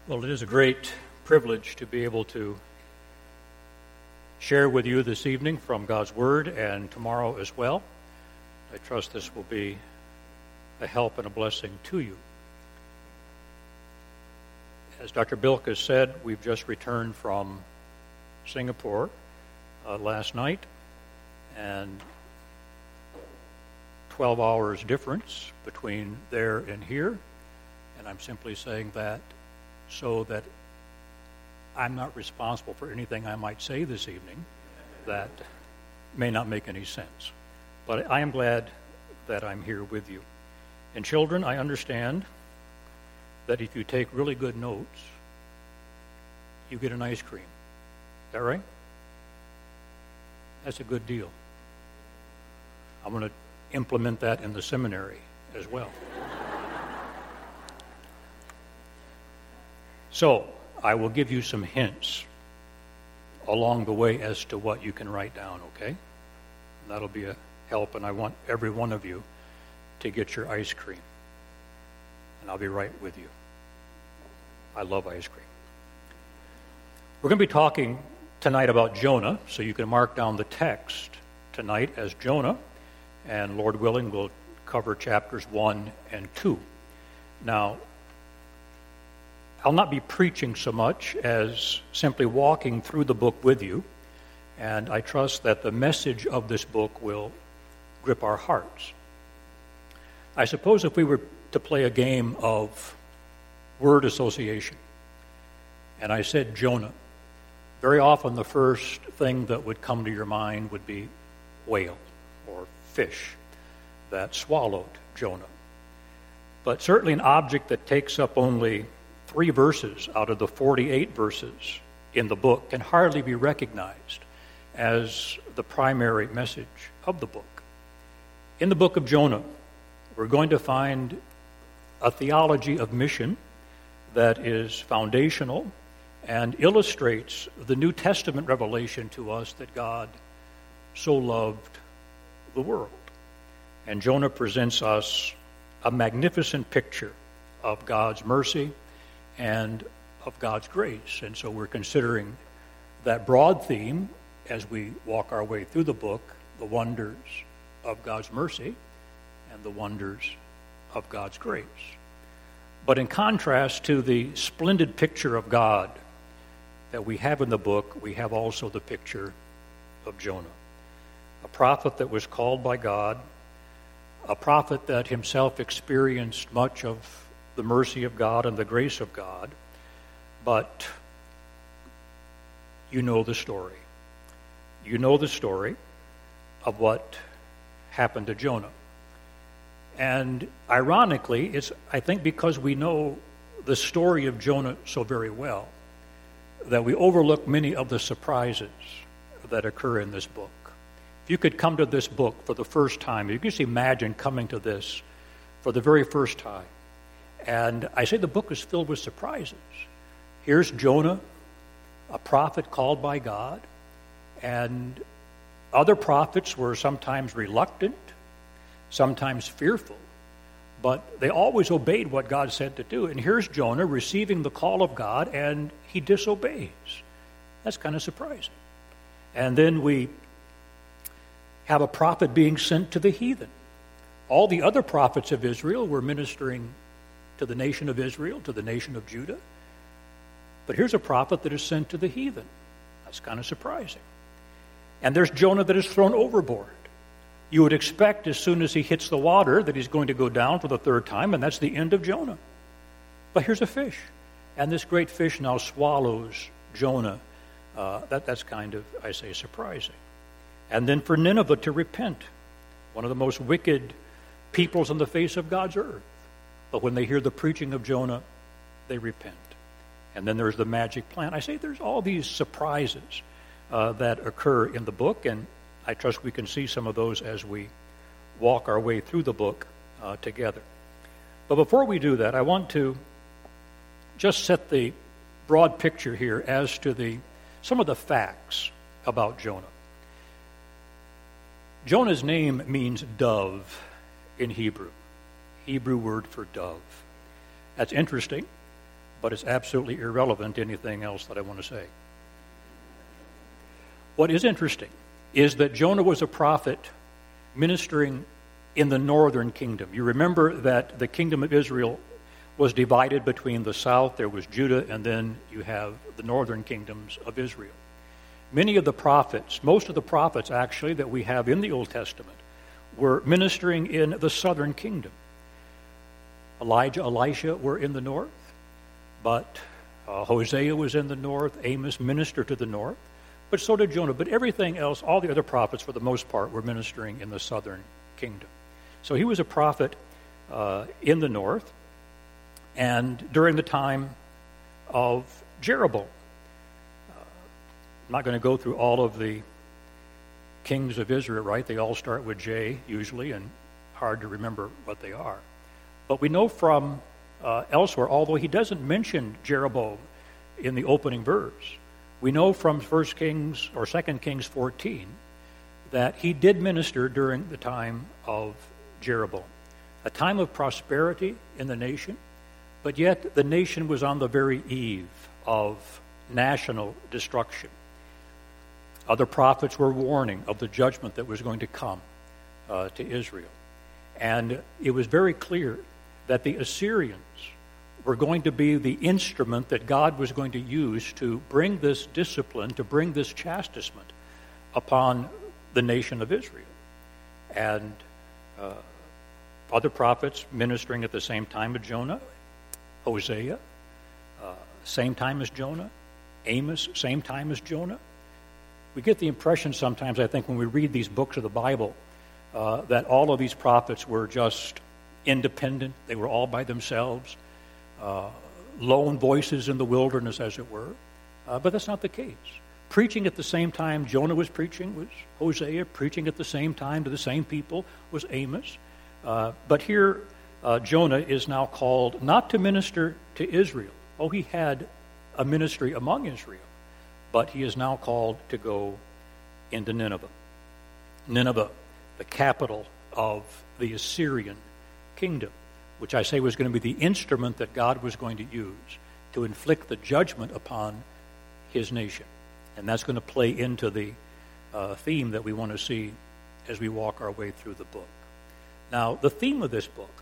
Well, it is a great privilege to be able to share with you this evening from God's Word and tomorrow as well. I trust this will be a help and a blessing to you. As Dr. Bilk said, we've just returned from Singapore last night, and 12 hours difference between there and here, and I'm simply saying that so that I'm not responsible for anything I might say this evening that may not make any sense. But I am glad that I'm here with you. And children, I understand that if you take really good notes, you get an ice cream. Is that right? That's a good deal. I'm going to implement that in the seminary as well. So, I will give you some hints along the way as to what you can write down, okay? That'll be a help, and I want every one of you to get your ice cream. And I'll be right with you. I love ice cream. We're going to be talking tonight about Jonah, so you can mark down the text tonight as Jonah, and Lord willing, we'll cover chapters 1 and 2. Now, I'll not be preaching so much as simply walking through the book with you, and I trust that the message of this book will grip our hearts. I suppose if we were to play a game of word association, and I said Jonah, very often the first thing that would come to your mind would be whale or fish that swallowed Jonah. But certainly an object that takes up only 3 verses out of the 48 verses in the book can hardly be recognized as the primary message of the book. In the book of Jonah, we're going to find a theology of mission that is foundational and illustrates the New Testament revelation to us that God so loved the world. And Jonah presents us a magnificent picture of God's mercy and of God's grace. And so we're considering that broad theme as we walk our way through the book, the wonders of God's mercy and the wonders of God's grace. But in contrast to the splendid picture of God that we have in the book, we have also the picture of Jonah, a prophet that was called by God, a prophet that himself experienced much of the mercy of God and the grace of God, but you know the story. You know the story of what happened to Jonah. And ironically, it's, I think, because we know the story of Jonah so very well that we overlook many of the surprises that occur in this book. If you could come to this book for the first time, you can just imagine coming to this for the very first time. And I say the book is filled with surprises. Here's Jonah, a prophet called by God, and other prophets were sometimes reluctant, sometimes fearful, but they always obeyed what God said to do. And here's Jonah receiving the call of God, and he disobeys. That's kind of surprising. And then we have a prophet being sent to the heathen. All the other prophets of Israel were ministering to the nation of Israel, to the nation of Judah. But here's a prophet that is sent to the heathen. That's kind of surprising. And there's Jonah that is thrown overboard. You would expect as soon as he hits the water that he's going to go down for the 3rd time, and that's the end of Jonah. But here's a fish. And this great fish now swallows Jonah. That's kind of, I say, surprising. And then for Nineveh to repent, one of the most wicked peoples on the face of God's earth. But when they hear the preaching of Jonah, they repent. And then there's the magic plant. I say there's all these surprises that occur in the book, and I trust we can see some of those as we walk our way through the book together. But before we do that, I want to just set the broad picture here as to some of the facts about Jonah. Jonah's name means dove in Hebrew word for dove. That's interesting but it's absolutely irrelevant to anything else that I want to say. What is interesting is that Jonah was a prophet ministering in the northern kingdom. You remember that the kingdom of Israel was divided between the south, there was Judah, and then you have the northern kingdoms of Israel. Many of the prophets, most of the prophets actually that we have in the Old Testament, were ministering in the southern kingdom. Elijah, Elisha were in the north, but Hosea was in the north, Amos ministered to the north, but so did Jonah. But everything else, all the other prophets for the most part, were ministering in the southern kingdom. So he was a prophet in the north, and during the time of Jeroboam. I'm not going to go through all of the kings of Israel, right? They all start with J, usually, and hard to remember what they are. But we know from elsewhere, although he doesn't mention Jeroboam in the opening verse, we know from 1 Kings or 2 Kings 14 that he did minister during the time of Jeroboam, a time of prosperity in the nation, but yet the nation was on the very eve of national destruction. Other prophets were warning of the judgment that was going to come to Israel. And it was very clear that the Assyrians were going to be the instrument that God was going to use to bring this discipline, to bring this chastisement upon the nation of Israel. And other prophets ministering at the same time as Jonah, Hosea, same time as Jonah, Amos, same time as Jonah. We get the impression sometimes, I think, when we read these books of the Bible, that all of these prophets were just independent. They were all by themselves, lone voices in the wilderness, as it were. But that's not the case. Preaching at the same time Jonah was preaching was Hosea. Preaching at the same time to the same people was Amos. But here, Jonah is now called not to minister to Israel. Oh, he had a ministry among Israel, but he is now called to go into Nineveh. Nineveh, the capital of the Assyrian kingdom, which I say was going to be the instrument that God was going to use to inflict the judgment upon his nation. And that's going to play into the theme that we want to see as we walk our way through the book. Now, the theme of this book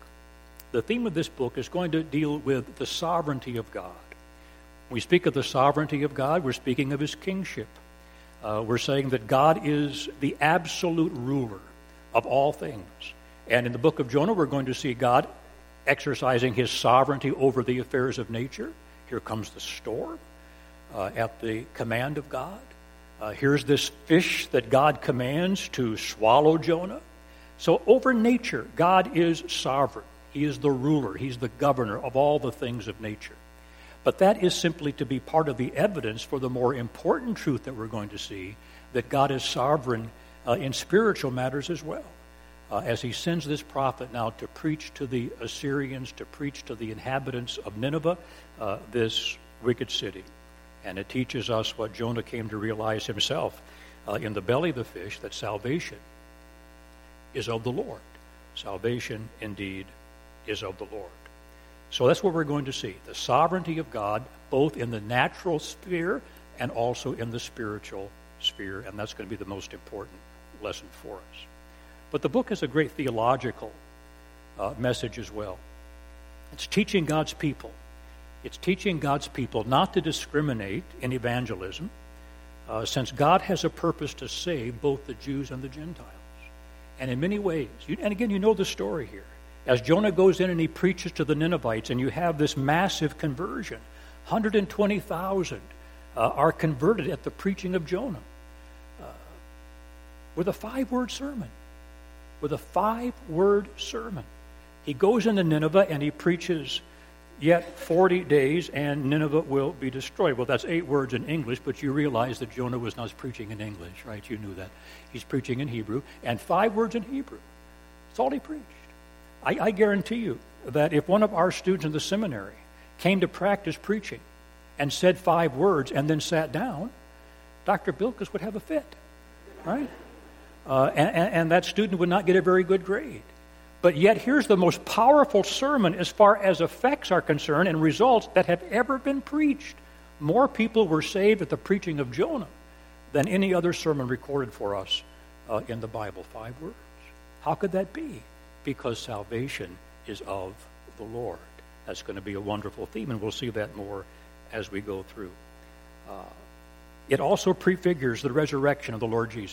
is going to deal with the sovereignty of God. When we speak of the sovereignty of God, we're speaking of his kingship. We're saying that God is the absolute ruler of all things. And in the book of Jonah, we're going to see God exercising his sovereignty over the affairs of nature. Here comes the storm at the command of God. Here's this fish that God commands to swallow Jonah. So over nature, God is sovereign. He is the ruler. He's the governor of all the things of nature. But that is simply to be part of the evidence for the more important truth that we're going to see, that God is sovereign in spiritual matters as well. As he sends this prophet now to preach to the Assyrians, to preach to the inhabitants of Nineveh, this wicked city. And it teaches us what Jonah came to realize himself in the belly of the fish, that salvation is of the Lord. Salvation, indeed, is of the Lord. So that's what we're going to see, the sovereignty of God, both in the natural sphere and also in the spiritual sphere, and that's going to be the most important lesson for us. But the book has a great theological message as well. It's teaching God's people. It's teaching God's people not to discriminate in evangelism, since God has a purpose to save both the Jews and the Gentiles. And in many ways, and again, you know the story here. As Jonah goes in and he preaches to the Ninevites, and you have this massive conversion, 120,000 are converted at the preaching of Jonah with a 5-word sermon. With a 5-word sermon. He goes into Nineveh and he preaches, yet 40 days and Nineveh will be destroyed. Well, that's 8 words in English, but you realize that Jonah was not preaching in English, right? You knew that. He's preaching in Hebrew, and 5 words in Hebrew. That's all he preached. I guarantee you that if one of our students in the seminary came to practice preaching and said 5 words and then sat down, Dr. Bilkes would have a fit, right? And that student would not get a very good grade. But yet here's the most powerful sermon as far as effects are concerned and results that have ever been preached. More people were saved at the preaching of Jonah than any other sermon recorded for us in the Bible. 5 words. How could that be? Because salvation is of the Lord. That's going to be a wonderful theme, and we'll see that more as we go through. It also prefigures the resurrection of the Lord Jesus.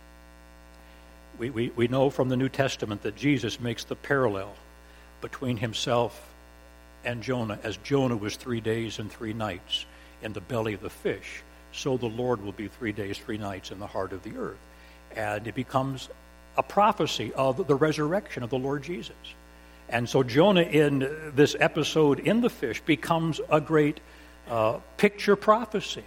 We know from the New Testament that Jesus makes the parallel between himself and Jonah. As Jonah was 3 days and 3 nights in the belly of the fish, so the Lord will be 3 days, 3 nights in the heart of the earth. And it becomes a prophecy of the resurrection of the Lord Jesus. And so Jonah in this episode in the fish becomes a great picture prophecy,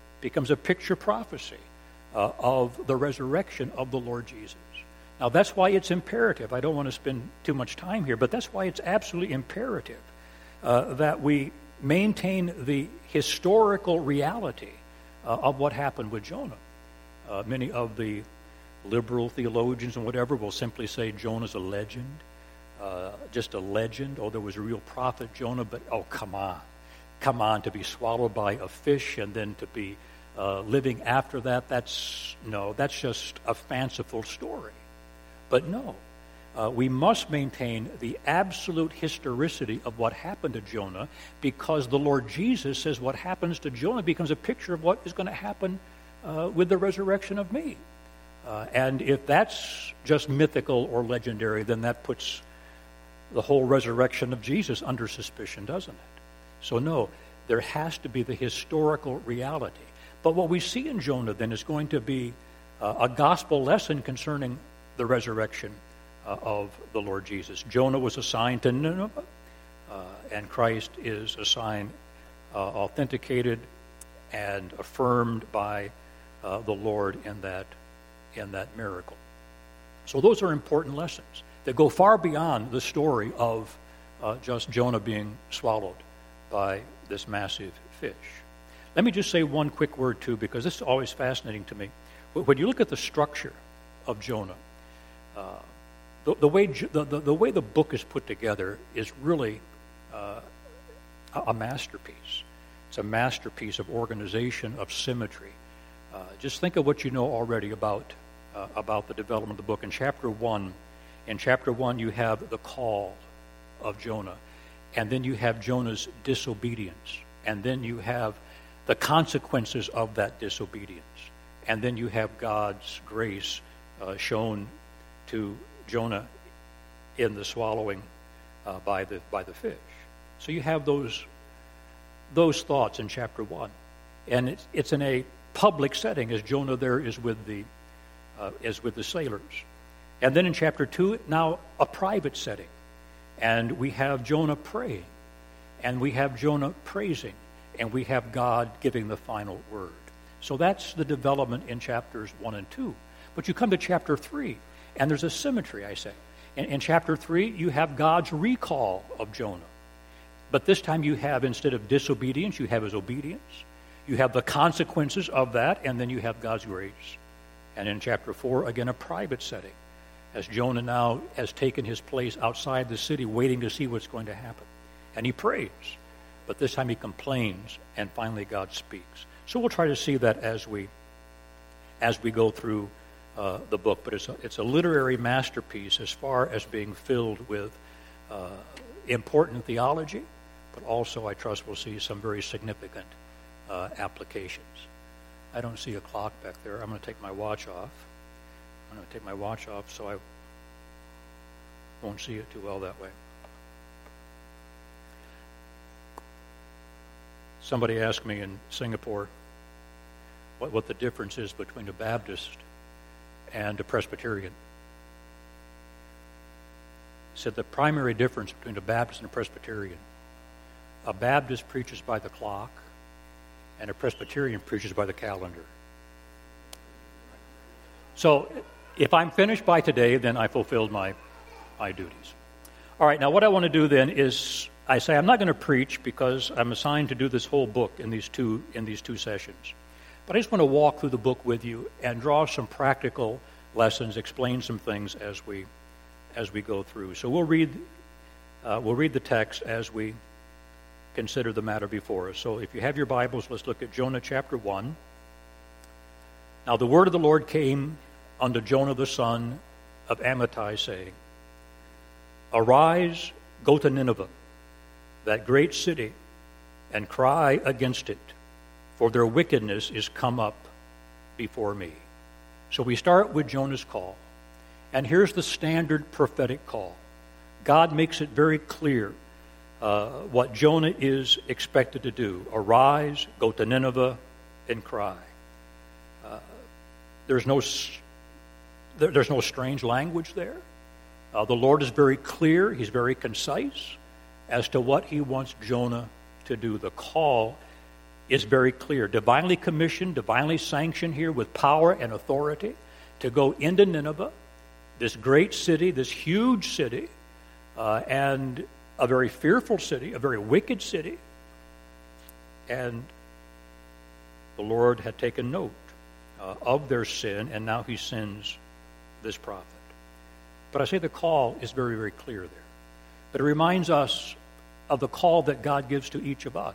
of the resurrection of the Lord Jesus. Now that's why it's imperative. I don't want to spend too much time here, but that's why it's absolutely imperative that we maintain the historical reality of what happened with Jonah. Many of the liberal theologians and whatever will simply say Jonah's a legend, just a legend. Oh, there was a real prophet Jonah, but oh, come on, to be swallowed by a fish and then to be living after that, that's just a fanciful story. But no, we must maintain the absolute historicity of what happened to Jonah, because the Lord Jesus says what happens to Jonah becomes a picture of what is going to happen with the resurrection of me. And if that's just mythical or legendary, then that puts the whole resurrection of Jesus under suspicion, doesn't it? So no, there has to be the historical reality. But what we see in Jonah then is going to be a gospel lesson concerning the resurrection of the Lord Jesus. Jonah was assigned to Nineveh, and Christ is assigned, authenticated, and affirmed by the Lord in that miracle. So those are important lessons that go far beyond the story of just Jonah being swallowed by this massive fish. Let me just say one quick word too, because this is always fascinating to me. When you look at the structure of Jonah, the way the book is put together is really a masterpiece. It's a masterpiece of organization, of symmetry. Just think of what you know already about the development of the book. In chapter 1, you have the call of Jonah, and then you have Jonah's disobedience, and then you have the consequences of that disobedience, and then you have God's grace shown to Jonah in the swallowing by the fish. So you have those thoughts in chapter 1, and it's in a public setting, as Jonah there is with the sailors. And then in chapter 2, now a private setting, and we have Jonah praying, and we have Jonah praising, and we have God giving the final word. So that's the development in chapters 1 and 2. But you come to chapter 3, and there's a symmetry, I say. In chapter 3, you have God's recall of Jonah. But this time you have, instead of disobedience, you have his obedience. You have the consequences of that, and then you have God's grace. And in chapter 4, again, a private setting, as Jonah now has taken his place outside the city, waiting to see what's going to happen. And he prays, but this time he complains, and finally God speaks. So we'll try to see that as we go through the book. But it's a literary masterpiece as far as being filled with important theology, but also, I trust, we'll see some very significant applications. I don't see a clock back there. I'm going to take my watch off. So I won't see it too well that way. Somebody asked me in Singapore what the difference is between a Baptist and a Presbyterian. He said the primary difference between a Baptist and a Presbyterian: a Baptist preaches by the clock, and a Presbyterian preaches by the calendar. So if I'm finished by today, then I fulfilled my duties. All right, now what I want to do then is, I say I'm not going to preach because I'm assigned to do this whole book in these two sessions. But I just want to walk through the book with you and draw some practical lessons, explain some things as we as we go through. So we'll read the text as we consider the matter before us. So if you have your Bibles, let's look at Jonah chapter 1. Now the word of the Lord came unto Jonah the son of Amittai, saying, Arise, go to Nineveh, that great city, and cry against it, for their wickedness is come up before me. So we start with Jonah's call. And here's the standard prophetic call. God makes it very clear what Jonah is expected to do. Arise, go to Nineveh, and cry. There's no strange language there. The Lord is very clear. He's very concise as to what he wants Jonah to do. The call is very clear. Divinely commissioned, divinely sanctioned here with power and authority to go into Nineveh, this great city, this huge city, and a very fearful city, a very wicked city. And the Lord had taken note of their sin, and now he sends this prophet. But I say the call is very, very clear there. But it reminds us of the call that God gives to each of us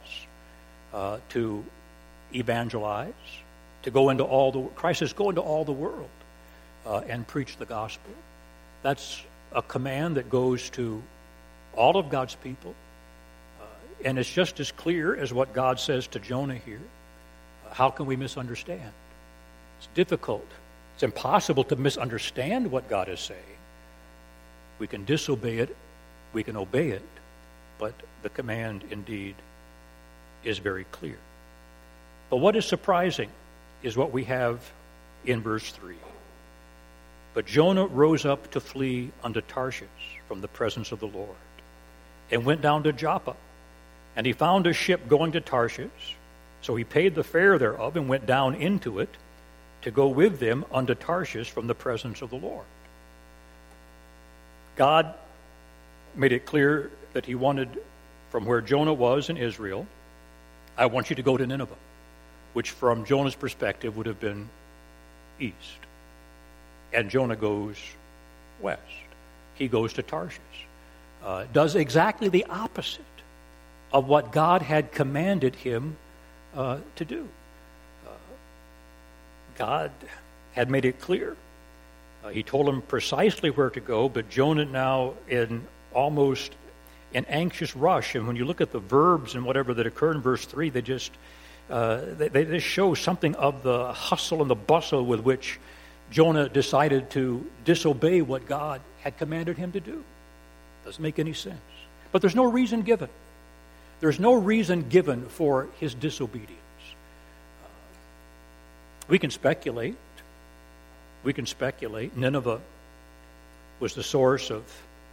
to evangelize, to go into Christ says, go into all the world and preach the gospel. That's a command that goes to all of God's people. And it's just as clear as what God says to Jonah here. How can we misunderstand? It's difficult. It's impossible to misunderstand what God is saying. We can disobey it, we can obey it, but the command indeed is very clear. But what is surprising is what we have in verse 3. But Jonah rose up to flee unto Tarshish from the presence of the Lord, and went down to Joppa. And he found a ship going to Tarshish, so he paid the fare thereof, and went down into it to go with them unto Tarshish from the presence of the Lord. God made it clear that he wanted, from where Jonah was in Israel, I want you to go to Nineveh, which from Jonah's perspective would have been east. And Jonah goes west. He goes to Tarshish. Does exactly the opposite of what God had commanded him to do. God had made it clear. He told him precisely where to go, but Jonah now in almost an anxious rush. And when you look at the verbs and whatever that occur in verse 3, they just show something of the hustle and the bustle with which Jonah decided to disobey what God had commanded him to do. Doesn't make any sense. But there's no reason given. There's no reason given for his disobedience. We can speculate. Nineveh was the source of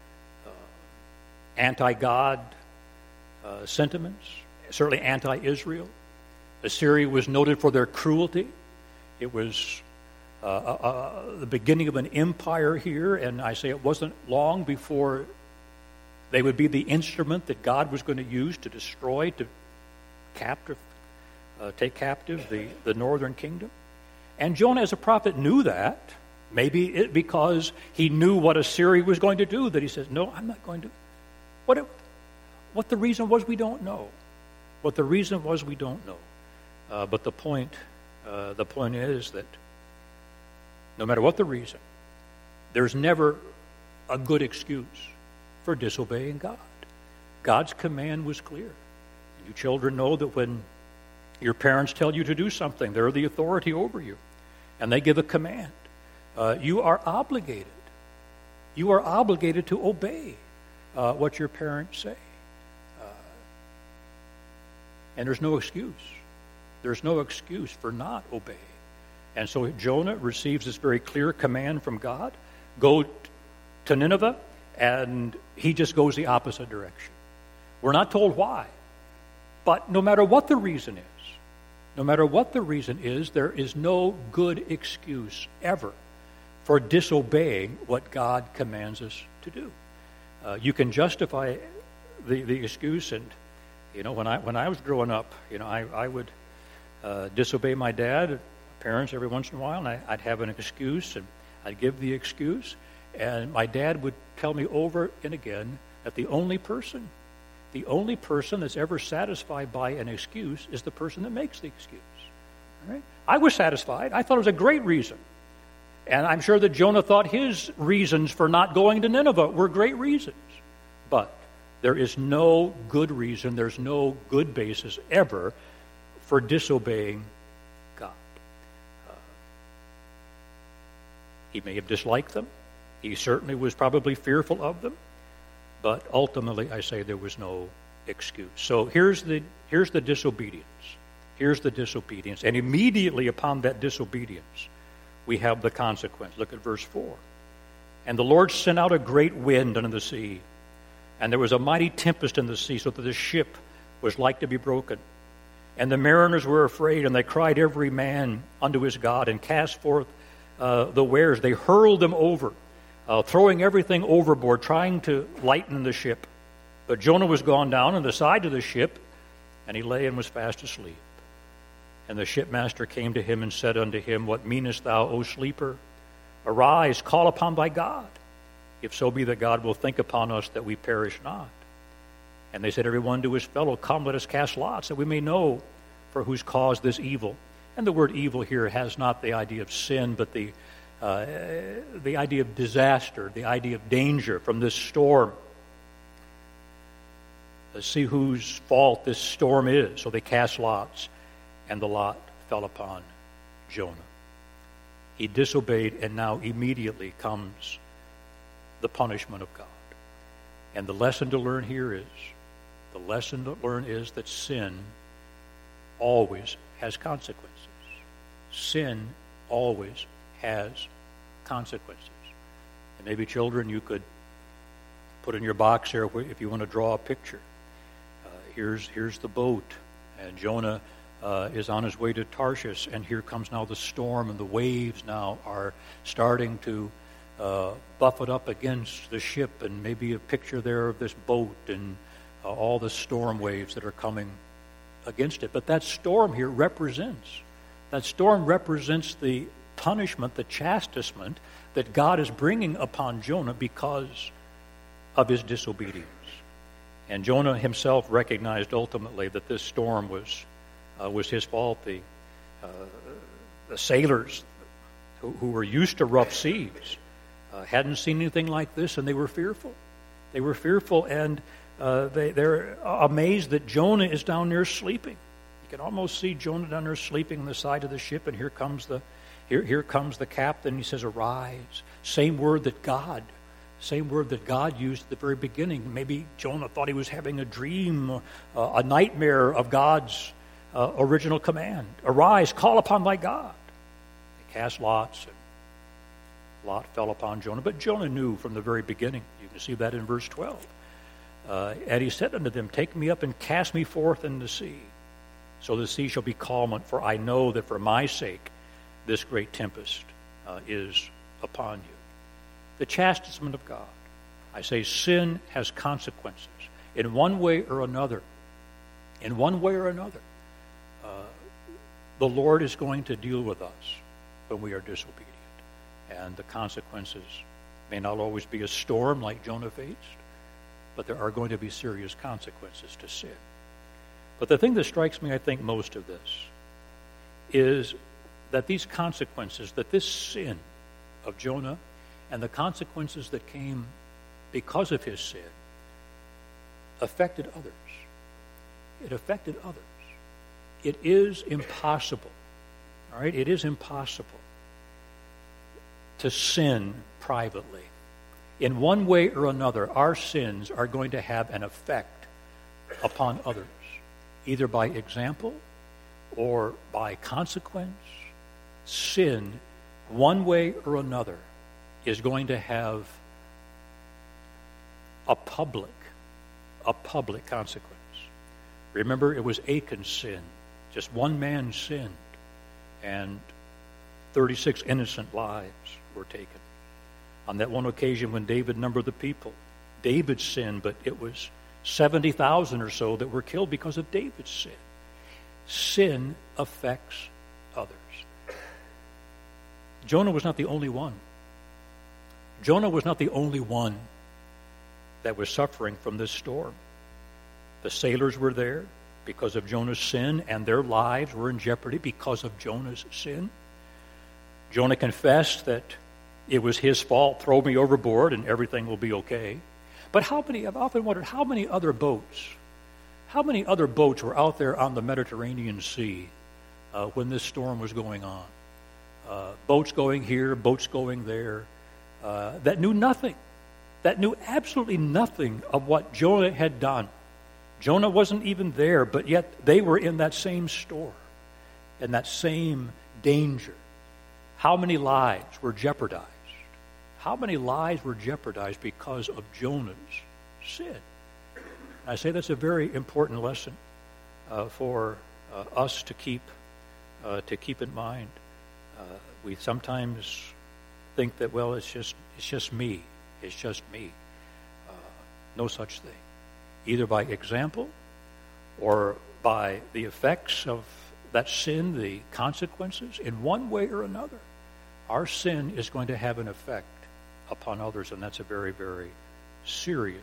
anti-God sentiments, certainly anti-Israel. Assyria was noted for their cruelty. It was the beginning of an empire here, and I say it wasn't long before they would be the instrument that God was going to use to destroy, to take captive the northern kingdom. And Jonah, as a prophet, knew that. Maybe because he knew what Assyria was going to do, that he says, no, I'm not going to. What the reason was, we don't know. But the point is that no matter what the reason, there's never a good excuse for disobeying God. God's command was clear. You children know that when your parents tell you to do something, they're the authority over you, and they give a command. You are obligated. You are obligated to obey what your parents say. And there's no excuse. There's no excuse for not obeying. And so Jonah receives this very clear command from God. Go to Nineveh, and he just goes the opposite direction. We're not told why. But no matter what the reason is, there is no good excuse ever for disobeying what God commands us to do. You can justify the excuse, and when I was growing up, I would disobey my dad, parents every once in a while, and I'd have an excuse, and I'd give the excuse, And my dad would tell me over and again that the only person that's ever satisfied by an excuse is the person that makes the excuse. All right? I was satisfied. I thought it was a great reason. And I'm sure that Jonah thought his reasons for not going to Nineveh were great reasons. But there is no good reason, there's no good basis ever for disobeying God. He may have disliked them. He certainly was probably fearful of them. But ultimately, I say there was no excuse. So here's the disobedience. Here's the disobedience. And immediately upon that disobedience, we have the consequence. Look at verse 4. And the Lord sent out a great wind unto the sea, and there was a mighty tempest in the sea, so that the ship was like to be broken. And the mariners were afraid, and they cried every man unto his God, and cast forth the wares. They hurled them over, throwing everything overboard, trying to lighten the ship. But Jonah was gone down on the side of the ship, and he lay and was fast asleep. And the shipmaster came to him and said unto him, What meanest thou, O sleeper? Arise, call upon thy God, if so be that God will think upon us that we perish not. And they said every one to his fellow, Come, let us cast lots, that we may know for whose cause this evil. And the word evil here has not the idea of sin, but the idea of disaster, the idea of danger from this storm. Let's see whose fault this storm is. So they cast lots, and the lot fell upon Jonah. He disobeyed, and now immediately comes the punishment of God. And the lesson to learn here is, that sin always has consequences. Sin always has consequences. And maybe, children, you could put in your box here if you want to draw a picture. Here's the boat, and Jonah is on his way to Tarshish, and here comes now the storm, and the waves now are starting to buffet up against the ship, and maybe a picture there of this boat and all the storm waves that are coming against it. But that storm here represents the punishment, the chastisement that God is bringing upon Jonah because of his disobedience. And Jonah himself recognized ultimately that this storm was his fault. The sailors who were used to rough seas hadn't seen anything like this, and they were fearful. They were fearful, and they're amazed that Jonah is down there sleeping. You can almost see Jonah down there sleeping on the side of the ship, and here comes the captain. He says, "Arise." Same word that God used at the very beginning. Maybe Jonah thought he was having a dream, a nightmare of God's original command. Arise, call upon thy God. They cast lots, and lot fell upon Jonah. But Jonah knew from the very beginning. You can see that in verse 12. And he said unto them, Take me up and cast me forth in the sea, so the sea shall be calm, for I know that for my sake this great tempest is upon you. The chastisement of God. I say sin has consequences. In one way or another, the Lord is going to deal with us when we are disobedient. And the consequences may not always be a storm like Jonah faced, but there are going to be serious consequences to sin. But the thing that strikes me, I think, most of this is that these consequences, that this sin of Jonah and the consequences that came because of his sin affected others. It affected others. It is impossible, all right? It is impossible to sin privately. In one way or another, our sins are going to have an effect upon others, either by example or by consequence. Sin, one way or another, is going to have a public consequence. Remember, it was Achan's sin. Just one man sinned, and 36 innocent lives were taken. On that one occasion when David numbered the people, David sinned, but it was 70,000 or so that were killed because of David's sin. Sin affects others. Jonah was not the only one Jonah was not the only one that was suffering from this storm. The sailors were there because of Jonah's sin, and their lives were in jeopardy because of Jonah's sin. Jonah confessed that it was his fault. Throw me overboard and everything will be okay. But I've often wondered, how many other boats were out there on the Mediterranean Sea when this storm was going on? Boats going here, boats going there, that knew nothing, that knew absolutely nothing of what Jonah had done. Jonah wasn't even there, but yet they were in that same storm, in that same danger. How many lives were jeopardized? How many lives were jeopardized because of Jonah's sin? I say that's a very important lesson for us to keep in mind. We sometimes think that, well, it's just me. It's just me. No such thing. Either by example or by the effects of that sin, the consequences, in one way or another, our sin is going to have an effect upon others, and that's a very, very serious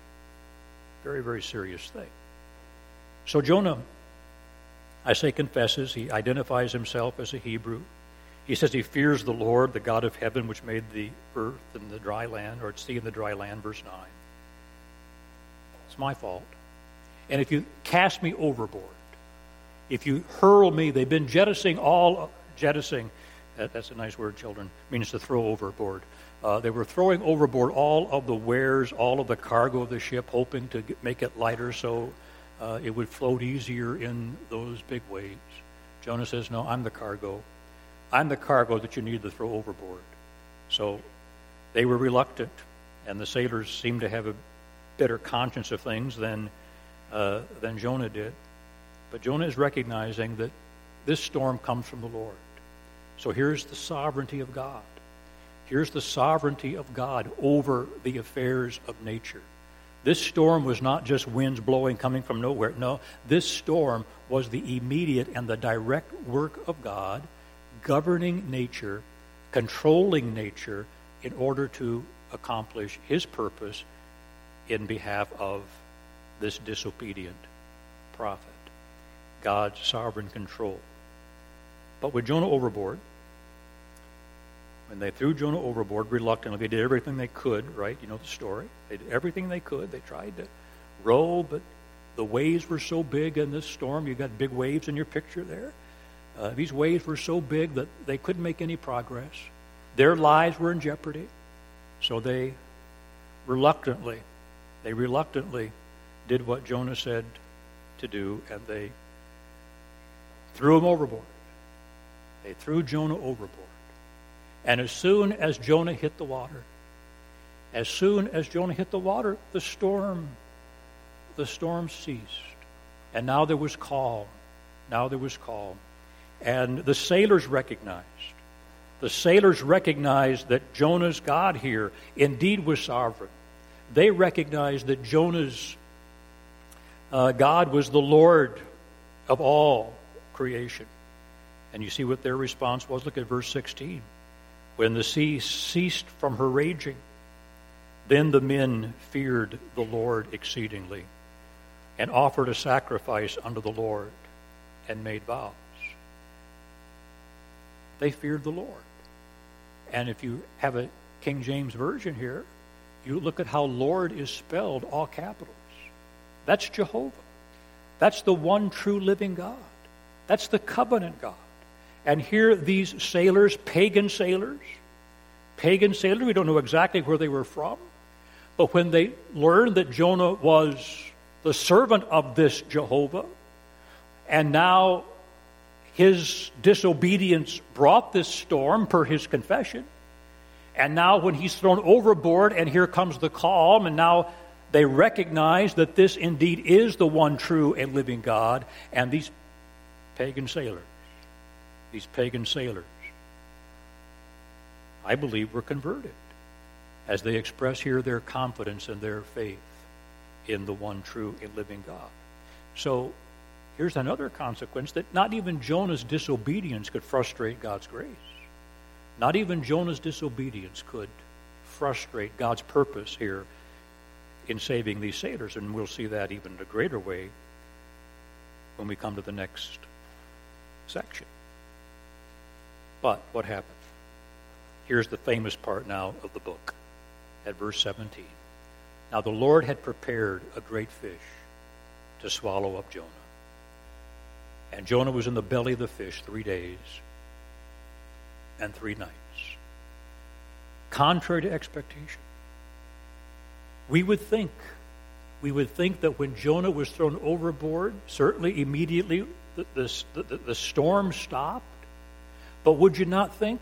thing. So Jonah, I say, confesses. He identifies himself as a Hebrew. He says he fears the Lord, the God of heaven, which made the earth and the dry land, or sea and the dry land, verse 9. It's my fault. And if you cast me overboard, if you hurl me, they've been jettisoning, that's a nice word, children, means to throw overboard. They were throwing overboard all of the wares, all of the cargo of the ship, hoping to make it lighter so it would float easier in those big waves. Jonah says, no, I'm the cargo. I'm the cargo that you need to throw overboard. So they were reluctant, and the sailors seemed to have a better conscience of things than Jonah did. But Jonah is recognizing that this storm comes from the Lord. So here's the sovereignty of God. Here's the sovereignty of God over the affairs of nature. This storm was not just winds blowing coming from nowhere. No, this storm was the immediate and the direct work of God, governing nature, controlling nature in order to accomplish his purpose in behalf of this disobedient prophet. God's sovereign control. But with Jonah overboard, when they threw Jonah overboard reluctantly, they did everything they could, right? You know the story. They did everything they could. They tried to row, but the waves were so big in this storm. You got big waves in your picture there. These waves were so big that they couldn't make any progress. Their lives were in jeopardy. So they reluctantly did what Jonah said to do, and they threw him overboard. They threw Jonah overboard. And as soon as Jonah hit the water, the storm ceased. And now there was calm. And the sailors recognized that Jonah's God here indeed was sovereign. They recognized that Jonah's God was the Lord of all creation. And you see what their response was. Look at verse 16. When the sea ceased from her raging, then the men feared the Lord exceedingly, and offered a sacrifice unto the Lord, and made vows. They feared the Lord. And if you have a King James Version here, you look at how Lord is spelled, all capitals. That's Jehovah. That's the one true living God. That's the covenant God. And here these sailors, pagan sailors, we don't know exactly where they were from, but when they learned that Jonah was the servant of this Jehovah, and now his disobedience brought this storm per his confession, and now when he's thrown overboard and here comes the calm, and now they recognize that this indeed is the one true and living God, and these pagan sailors, I believe, were converted as they express here their confidence and their faith in the one true and living God. So here's another consequence, that not even Jonah's disobedience could frustrate God's grace. Not even Jonah's disobedience could frustrate God's purpose here in saving these sailors. And we'll see that even in a greater way when we come to the next section. But what happened? Here's the famous part now of the book at verse 17. Now the Lord had prepared a great fish to swallow up Jonah. And Jonah was in the belly of the fish 3 days and 3 nights. Contrary to expectation. We would think that when Jonah was thrown overboard, certainly immediately the storm stopped. But would you not think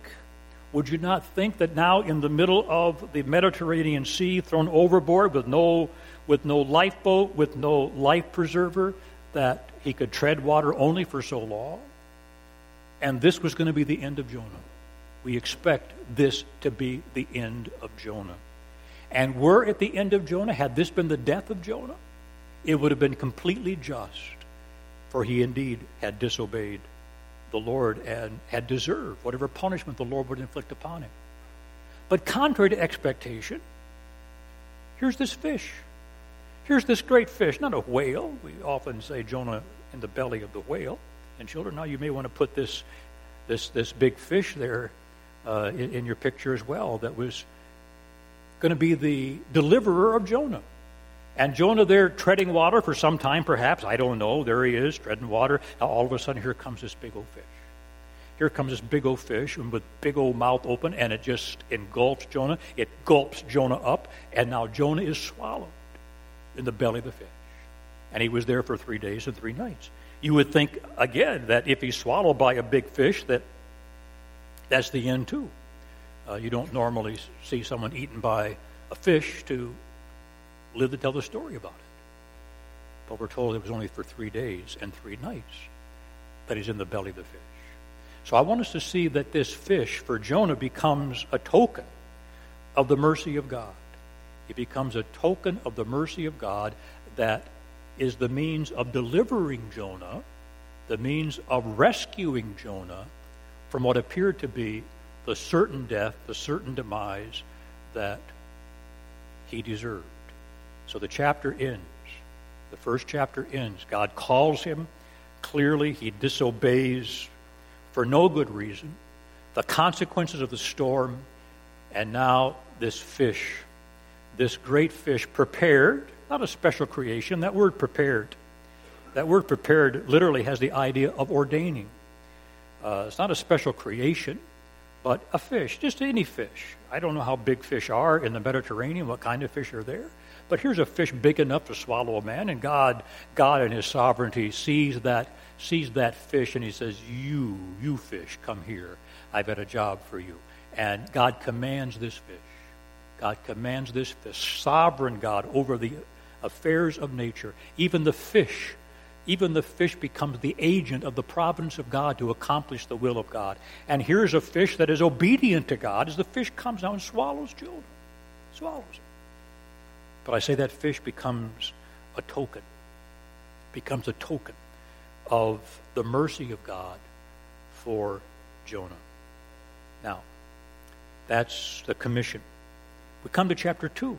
that now in the middle of the Mediterranean Sea, thrown overboard with no lifeboat, with no life preserver, that he could tread water only for so long? And this was going to be the end of Jonah. We expect this to be the end of Jonah. And were at the end of Jonah, had this been the death of Jonah, it would have been completely just, for he indeed had disobeyed the Lord and had deserved whatever punishment the Lord would inflict upon him. But contrary to expectation, here's this fish. Here's this great fish, not a whale. We often say Jonah in the belly of the whale. And children, now you may want to put this big fish there in your picture as well, that was going to be the deliverer of Jonah. And Jonah there treading water for some time perhaps, I don't know, there he is treading water. Now all of a sudden here comes this big old fish. Here comes this big old fish with big old mouth open, and it just engulfs Jonah. It gulps Jonah up, and now Jonah is swallowed in the belly of the fish. And he was there for 3 days and 3 nights. You would think, again, that if he's swallowed by a big fish, that's the end too. You don't normally see someone eaten by a fish to live to tell the story about it. But we're told it was only for 3 days and 3 nights that he's in the belly of the fish. So I want us to see that this fish for Jonah becomes a token of the mercy of God. It becomes a token of the mercy of God that is the means of delivering Jonah, the means of rescuing Jonah from what appeared to be the certain death, the certain demise that he deserved. So the chapter ends. The first chapter ends. God calls him. Clearly, he disobeys for no good reason. The consequences of the storm. And now this fish, this great fish prepared, not a special creation. That word prepared literally has the idea of ordaining. It's not a special creation, but a fish, just any fish. I don't know how big fish are in the Mediterranean, what kind of fish are there. But here's a fish big enough to swallow a man, and God in his sovereignty sees that fish, and he says, you fish, come here. I've got a job for you. And God commands this fish. God commands this fish, sovereign God over the affairs of nature. Even the fish becomes the agent of the providence of God to accomplish the will of God. And here's a fish that is obedient to God as the fish comes down and swallows Jonah. Swallows him. But I say that fish becomes a token of the mercy of God for Jonah. Now, that's the commission. We come to chapter 2.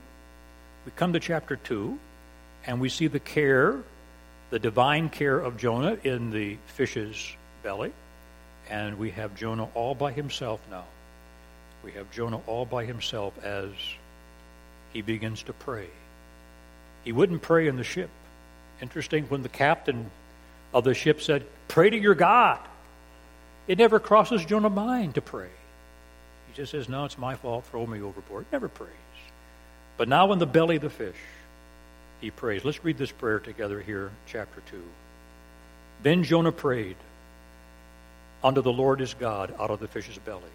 And we see the divine care of Jonah in the fish's belly. And we have Jonah all by himself now. We have Jonah all by himself as he begins to pray. He wouldn't pray in the ship. Interesting, when the captain of the ship said, "Pray to your God," it never crosses Jonah's mind to pray. He just says, "No, it's my fault, throw me overboard." Never prays. But now in the belly of the fish, he prays. Let's read this prayer together here, chapter 2. Then Jonah prayed unto the Lord his God out of the fish's belly,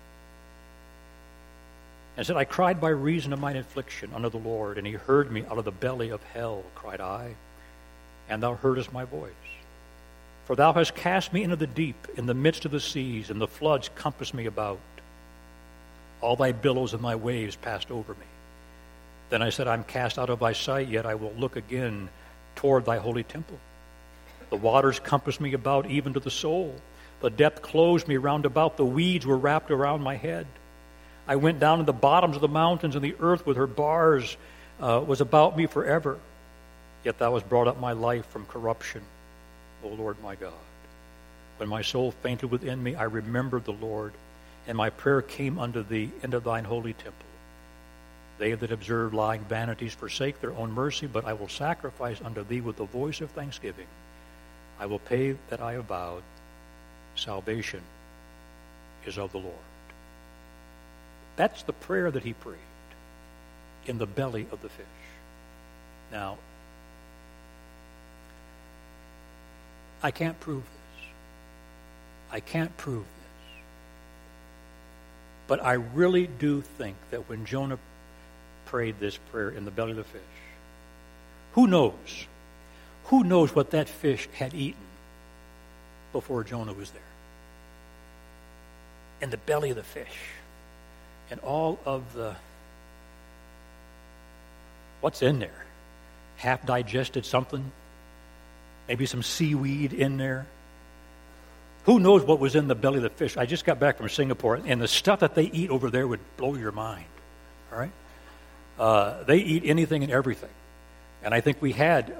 and said, "I cried by reason of mine affliction unto the Lord, and he heard me out of the belly of hell, cried I, and thou heardest my voice. For thou hast cast me into the deep, in the midst of the seas, and the floods compassed me about. All thy billows and thy waves passed over me. Then I said, I'm cast out of thy sight, yet I will look again toward thy holy temple. The waters compassed me about, even to the soul. The depth closed me round about. The weeds were wrapped around my head. I went down to the bottoms of the mountains, and the earth with her bars was about me forever. Yet thou hast brought up my life from corruption, O Lord my God. When my soul fainted within me, I remembered the Lord, and my prayer came unto thee into thine holy temple. They that observe lying vanities forsake their own mercy, but I will sacrifice unto thee with the voice of thanksgiving. I will pay that I have vowed. Salvation is of the Lord. That's the prayer that he prayed in the belly of the fish. Now, I can't prove this. I can't prove this. But I really do think that when Jonah prayed this prayer in the belly of the fish, who knows? Who knows what that fish had eaten before Jonah was there? In the belly of the fish. And all of the, what's in there? Half-digested something? Maybe some seaweed in there? Who knows what was in the belly of the fish? I just got back from Singapore, and the stuff that they eat over there would blow your mind. All right? They eat anything and everything. And I think we had...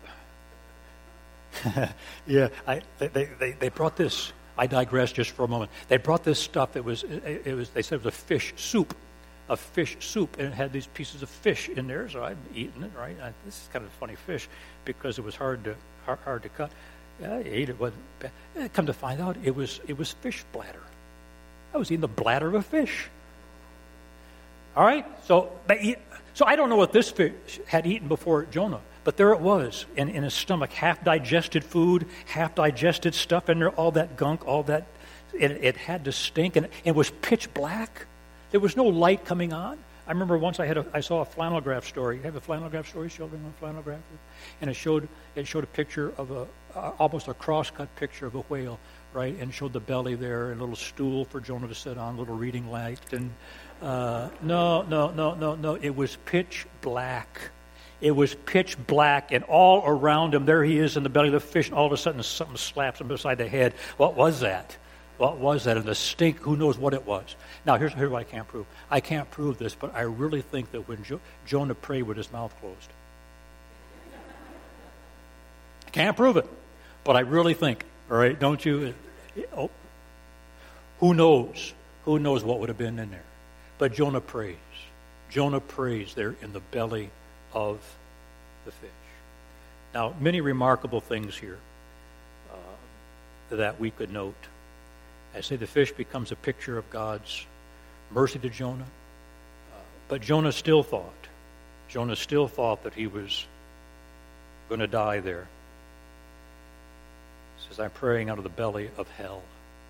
they brought this... I digress just for a moment. They brought this stuff that was they said it was a fish soup, and it had these pieces of fish in there. So I'd eaten it, right? This is kind of a funny fish because it was hard to cut. Yeah, I ate it. Wasn't bad. Come to find out, it was fish bladder. I was eating the bladder of a fish. All right, so I don't know what this fish had eaten before Jonah. But there it was, in his stomach, half-digested food, half-digested stuff in there, all that gunk, all that. It had to stink, and it was pitch black. There was no light coming on. I remember once I saw a flannel graph story. You have a flannel graph story, children, on flannel graph? And it showed a picture of almost a cross-cut picture of a whale, right? And showed the belly there, and a little stool for Jonah to sit on, a little reading light. And no. It was pitch black. It was pitch black, and all around him, there he is in the belly of the fish, and all of a sudden something slaps him beside the head. What was that? What was that? And the stink, who knows what it was. Now, here's what I can't prove. I can't prove this, but I really think that when Jonah prayed with his mouth closed. I can't prove it, but I really think, all right, don't you? Who knows? Who knows what would have been in there? But Jonah prays. Jonah prays there in the belly of the fish. Now, many remarkable things here that we could note. I say the fish becomes a picture of God's mercy to Jonah, but Jonah still thought that he was going to die there. He says, I'm praying out of the belly of hell.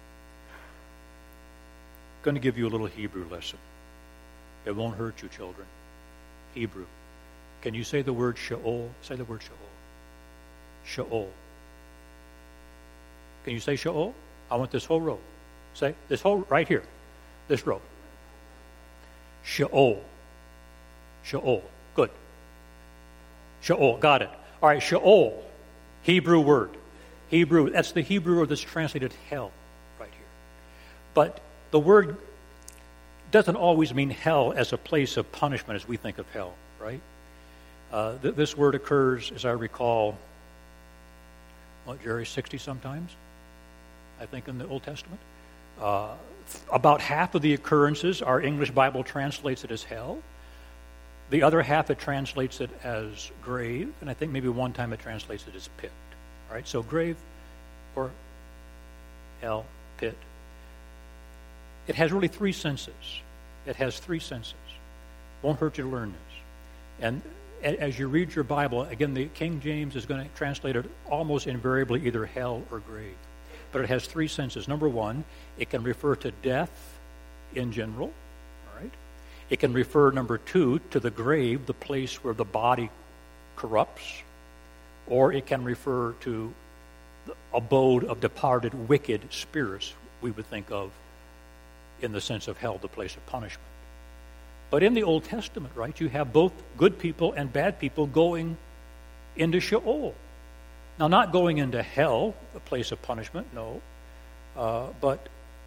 I'm going to give you a little Hebrew lesson. It won't hurt you, children. Hebrew. Can you say the word Sheol? Say the word Sheol. Sheol. Can you say Sheol? I want this whole row. Say this whole, right here. This row. Sheol. Sheol. Good. Sheol. Got it. All right, Sheol. Hebrew word. Hebrew. That's the Hebrew word that's translated hell right here. But the word doesn't always mean hell as a place of punishment as we think of hell, right? This word occurs, as I recall, Jerry, 60 sometimes, I think, in the Old Testament. About half of the occurrences, our English Bible translates it as hell. The other half, it translates it as grave, and I think maybe one time it translates it as pit. All right, so grave or hell, pit. It has really three senses. It has three senses. Won't hurt you to learn this. And as you read your Bible, again, the King James is going to translate it almost invariably either hell or grave. But it has three senses. Number one, it can refer to death in general. All right. It can refer, number two, to the grave, the place where the body corrupts. Or it can refer to the abode of departed wicked spirits, we would think of in the sense of hell, the place of punishment. But in the Old Testament, right, you have both good people and bad people going into Sheol. Now, not going into hell, the place of punishment, no, but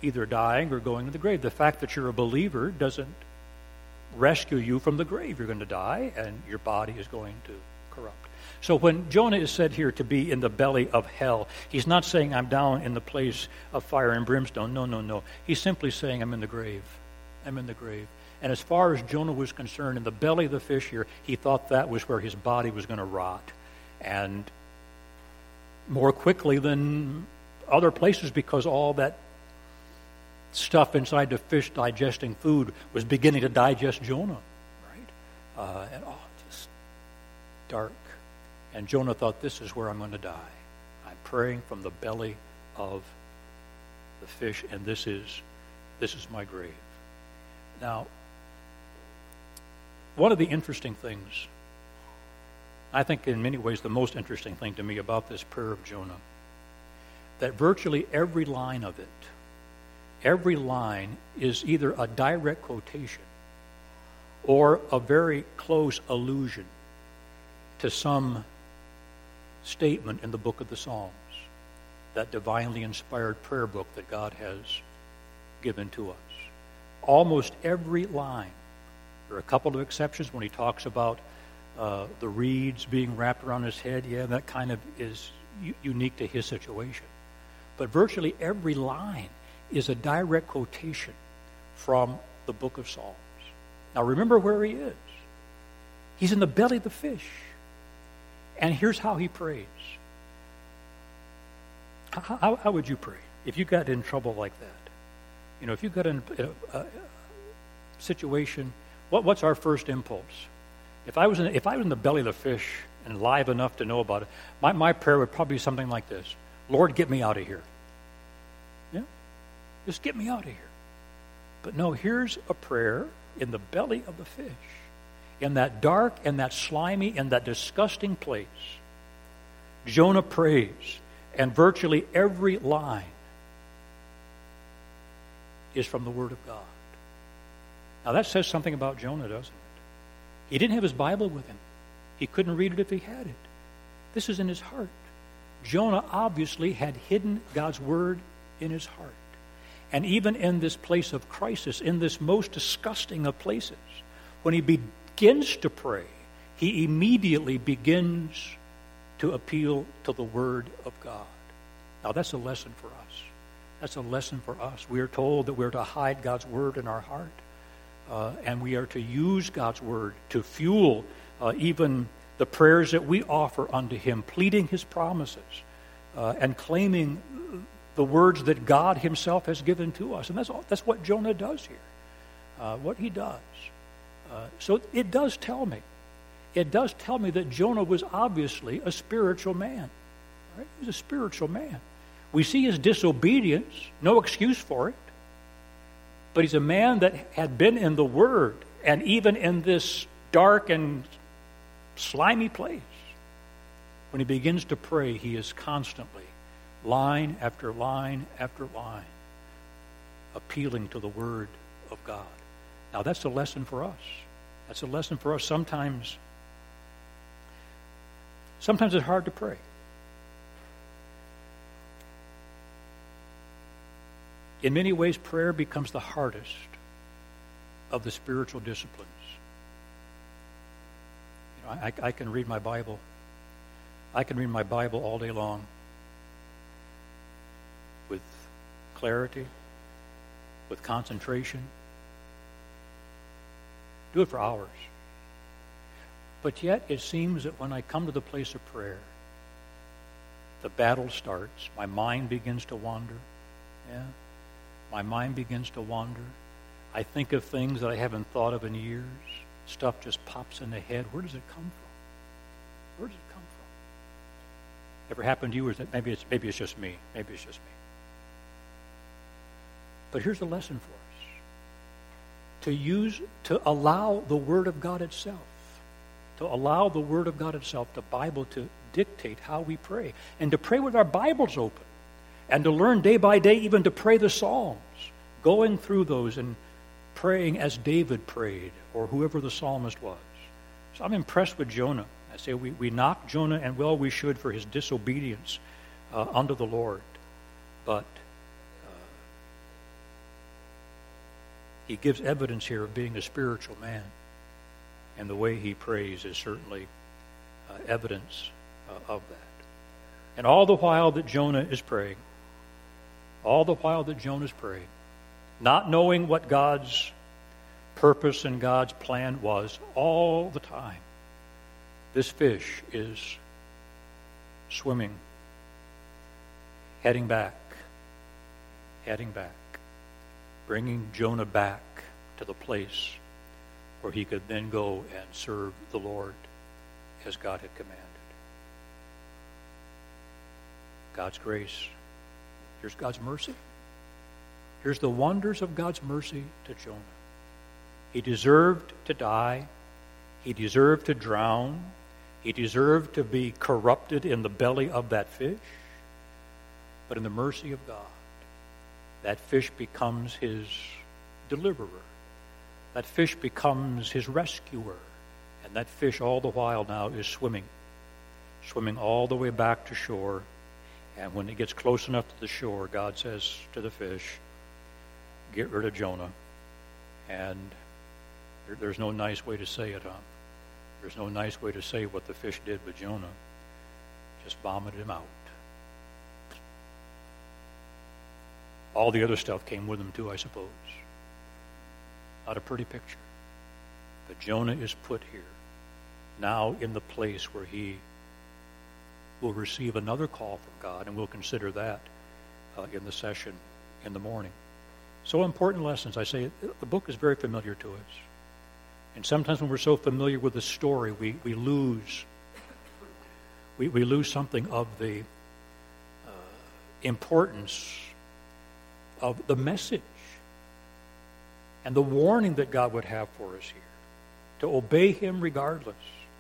either dying or going to the grave. The fact that you're a believer doesn't rescue you from the grave. You're going to die, and your body is going to corrupt. So when Jonah is said here to be in the belly of hell, he's not saying I'm down in the place of fire and brimstone. No. He's simply saying I'm in the grave. I'm in the grave. And as far as Jonah was concerned, in the belly of the fish here, he thought that was where his body was going to rot. And more quickly than other places, because all that stuff inside the fish digesting food was beginning to digest Jonah, right? Just dark. And Jonah thought, this is where I'm going to die. I'm praying from the belly of the fish, and this is my grave. Now, one of the interesting things, I think in many ways the most interesting thing to me about this prayer of Jonah, that virtually every line of it, every line is either a direct quotation or a very close allusion to some statement in the book of the Psalms, that divinely inspired prayer book that God has given to us. Almost every line. There are a couple of exceptions when he talks about the reeds being wrapped around his head. Yeah, that kind of is unique to his situation. But virtually every line is a direct quotation from the book of Psalms. Now remember where he is. He's in the belly of the fish. And here's how he prays. How would you pray if you got in trouble like that? You know, if you got in a situation, what's our first impulse? If I was in the belly of the fish and live enough to know about it, my prayer would probably be something like this: Lord, get me out of here. Yeah, just get me out of here. But no, here's a prayer in the belly of the fish, in that dark and that slimy and that disgusting place. Jonah prays, and virtually every line is from the Word of God. Now that says something about Jonah, doesn't it? He didn't have his Bible with him. He couldn't read it if he had it. This is in his heart. Jonah obviously had hidden God's Word in his heart. And even in this place of crisis, in this most disgusting of places, when he begins to pray, he immediately begins to appeal to the Word of God. Now that's a lesson for us. That's a lesson for us. We are told that we're to hide God's Word in our heart. And we are to use God's Word to fuel even the prayers that we offer unto Him, pleading His promises and claiming the words that God Himself has given to us. And that's what Jonah does here, what he does. So it does tell me that Jonah was obviously a spiritual man. Right? He was a spiritual man. We see his disobedience, no excuse for it. But he's a man that had been in the Word, and even in this dark and slimy place, when he begins to pray, he is constantly, line after line after line, appealing to the Word of God. Now that's a lesson for us. That's a lesson for us. Sometimes it's hard to pray. In many ways, prayer becomes the hardest of the spiritual disciplines. You know, I can read my Bible. I can read my Bible all day long with clarity, with concentration. Do it for hours. But yet, it seems that when I come to the place of prayer, the battle starts. My mind begins to wander. Yeah. My mind begins to wander. I think of things that I haven't thought of in years. Stuff just pops in the head. Where does it come from? Where does it come from? Ever happened to you? Or is it, maybe it's just me. Maybe it's just me. But here's a lesson for us. To allow the Word of God itself, to allow the Word of God itself, the Bible, to dictate how we pray. And to pray with our Bibles open. And to learn day by day even to pray the Psalms, going through those and praying as David prayed, or whoever the psalmist was. So I'm impressed with Jonah. I say we knock Jonah, and well we should, for his disobedience unto the Lord. But he gives evidence here of being a spiritual man. And the way he prays is certainly evidence of that. And all the while that Jonah is praying, not knowing what God's purpose and God's plan was, all the time, this fish is swimming, heading back, bringing Jonah back to the place where he could then go and serve the Lord as God had commanded. God's grace. Here's God's mercy. Here's the wonders of God's mercy to Jonah. He deserved to die. He deserved to drown. He deserved to be corrupted in the belly of that fish. But in the mercy of God, that fish becomes his deliverer. That fish becomes his rescuer. And that fish all the while now is swimming all the way back to shore. And when it gets close enough to the shore, God says to the fish, get rid of Jonah. And there's no nice way to say it, huh? There's no nice way to say what the fish did with Jonah. Just vomited him out. All the other stuff came with him too, I suppose. Not a pretty picture. But Jonah is put here, now in the place where he will receive another call from God, and we'll consider that in the session in the morning. So important lessons. I say the book is very familiar to us. And sometimes when we're so familiar with the story, we lose something of the importance of the message and the warning that God would have for us here, to obey him regardless.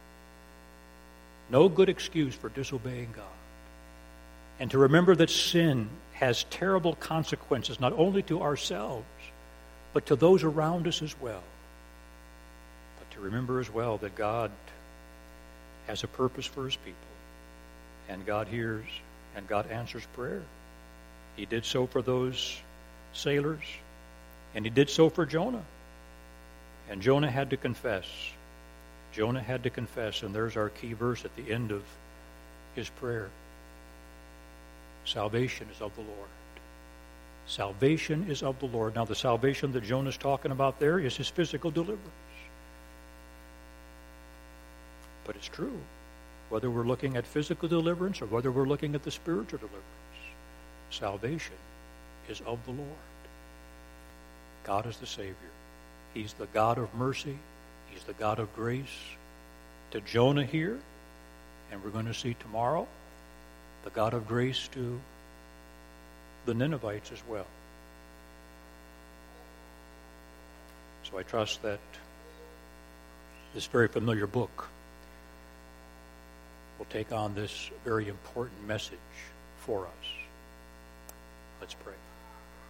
No good excuse for disobeying God. And to remember that sin has terrible consequences, not only to ourselves, but to those around us as well. But to remember as well that God has a purpose for his people. And God hears and God answers prayer. He did so for those sailors, and he did so for Jonah. And Jonah had to confess. Jonah had to confess, and there's our key verse at the end of his prayer. Salvation is of the Lord. Salvation is of the Lord. Now, the salvation that Jonah's talking about there is his physical deliverance. But it's true, whether we're looking at physical deliverance or whether we're looking at the spiritual deliverance, salvation is of the Lord. God is the Savior. He's the God of mercy. He's the God of grace to Jonah here, and we're going to see tomorrow the God of grace to the Ninevites as well. So I trust that this very familiar book will take on this very important message for us. Let's pray.